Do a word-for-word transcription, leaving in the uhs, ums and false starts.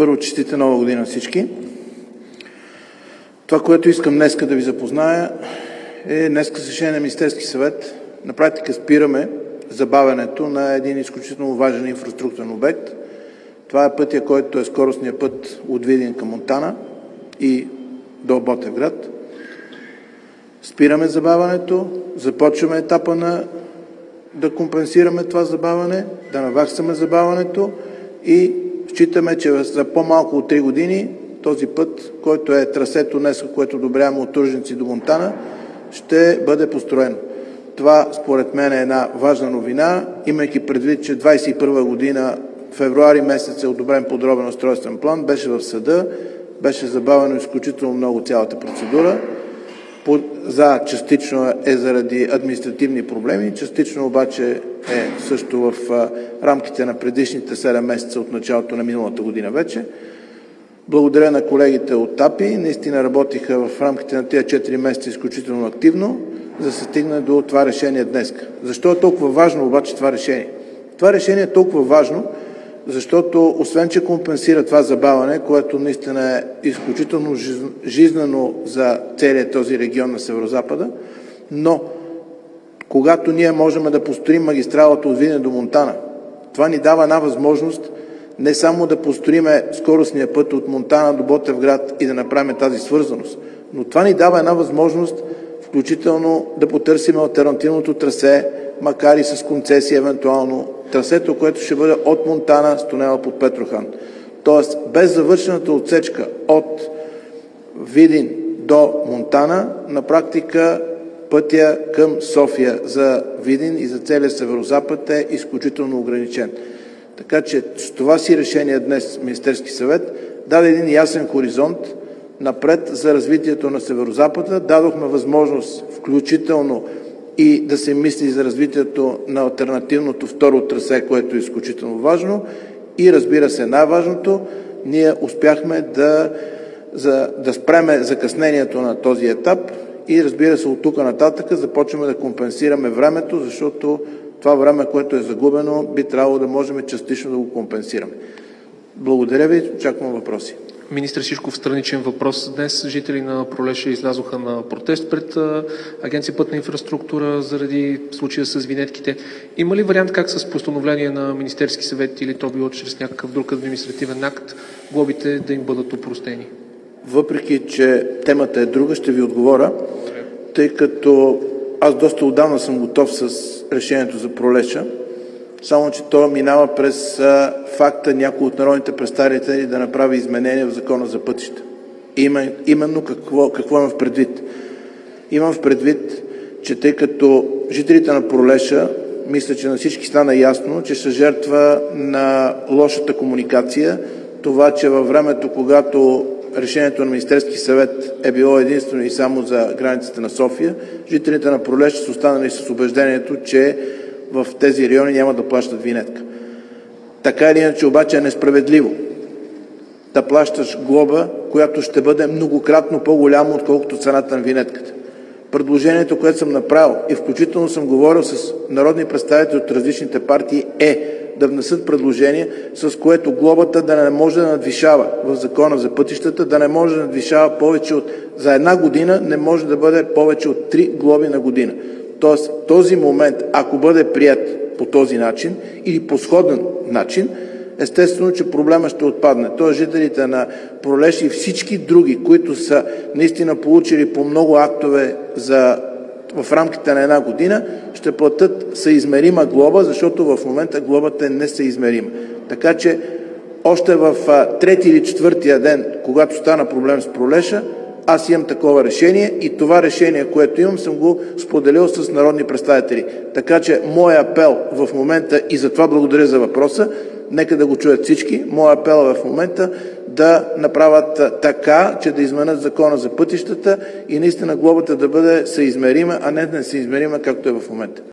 Първо, честита нова година всички. Това, което искам днеска да ви запозная, е днеска с решение на Министерски съвет. На практика спираме забавянето на един изключително важен инфраструктурен обект. Това е пътя, който е скоростният път от Видин към Монтана и до Ботевград. Спираме забавянето, започваме етапа на да компенсираме това забавяне, да наваксаме забавянето и считаме, че за по-малко от три години този път, който е трасето днес, което одобряваме от Ружинци до Монтана, ще бъде построен. Това според мен е една важна новина, имайки предвид, че двадесет и първа година, февруари месец е одобрен подробен устройствен план, беше в съда, беше забавено изключително много цялата процедура. За частично е заради административни проблеми, частично обаче е също в рамките на предишните седем месеца от началото на миналата година вече. Благодаря на колегите от АПИ, наистина работиха в рамките на тези четири месеца изключително активно, за да се стигне до това решение днес. Защо е толкова важно обаче това решение? Това решение е толкова важно, защото освен, че компенсира това забавяне, което наистина е изключително жизнено за целият този регион на Северозапада, но когато ние можем да построим магистралата от Видин до Монтана, това ни дава една възможност не само да построим скоростния път от Монтана до Ботевград и да направим тази свързаност, но това ни дава една възможност включително да потърсим алтернативното трасе, макар и с концесия евентуално, трасето, което ще бъде от Монтана с тунела под Петрохан. Тоест, без завършената отсечка от Видин до Монтана, на практика пътя към София за Видин и за целия Северозапад е изключително ограничен. Така че с това си решение днес Министерски съвет даде един ясен хоризонт напред за развитието на Северозапада. Дадохме възможност включително и да се мисли за развитието на алтернативното второ трасе, което е изключително важно. И разбира се, най-важното, ние успяхме да, за, да спреме закъснението на този етап и разбира се, от тук нататък започваме да компенсираме времето, защото това време, което е загубено, би трябвало да можем частично да го компенсираме. Благодаря ви, очаквам въпроси. Министър Шишков, страничен въпрос. Днес жители на Пролеша излязоха на протест пред Агенция пътна инфраструктура заради случая с винетките. Има ли вариант как с постановление на Министерски съвет или то било чрез някакъв друг административен акт глобите да им бъдат опростени? Въпреки че темата е друга, ще ви отговоря, тъй като аз доста отдавна съм готов с решението за Пролеша, само че то минава през а, факта някои от народните представители да направи изменения в Закона за пътища. Има, именно какво, какво имам в предвид? Имам в предвид, че тъй като жителите на Пролеша, мисля, че на всички стана ясно, че са жертва на лошата комуникация, това, че във времето, когато решението на Министерски съвет е било единствено и само за границата на София, жителите на Пролеша са останали с убеждението, че в тези райони няма да плащат винетка. Така или иначе обаче е несправедливо да плащаш глоба, която ще бъде многократно по-голяма, отколкото цената на винетката. Предложението, което съм направил и включително съм говорил с народни представители от различните партии, е да внесат предложение, с което глобата да не може да надвишава в Закона за пътищата, да не може да надвишава повече от... За една година не може да бъде повече от три глоби на година. Тоест, този момент, ако бъде прият по този начин или по сходен начин, естествено, че проблема ще отпадне. Тоест, жителите на Пролеша и всички други, които са наистина получили по много актове за, в рамките на една година, ще платят съизмерима глоба, защото в момента глобата е несъизмерима. Така че, още в трети или четвъртия ден, когато стана проблем с Пролеша, аз имам такова решение и това решение, което имам, съм го споделил с народни представители. Така че, мой апел в момента, и затова благодаря за въпроса, нека да го чуят всички, мой апел е в момента да направят така, че да изменят Закона за пътищата и наистина глобата да бъде съизмерима, а не несъизмерима, както е в момента.